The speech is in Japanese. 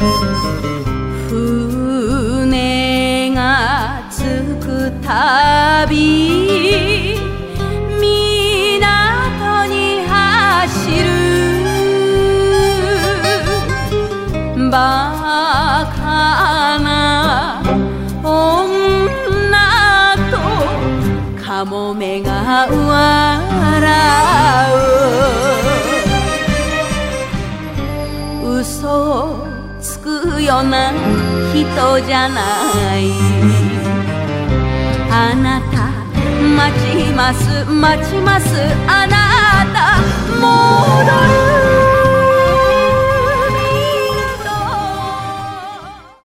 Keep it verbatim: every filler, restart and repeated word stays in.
船が着くたび港に走るバカな女とカモメが笑う嘘をつくような人じゃないあなた待ちます待ちますあなた戻る